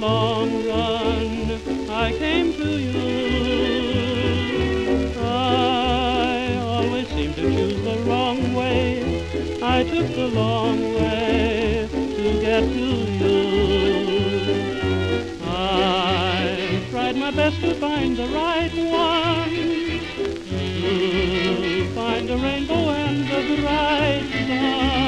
long run I came to you. I always seem to choose the wrong way. I took the long way to get to you. I tried my best to find the right one, to find a rainbow and a bright sun.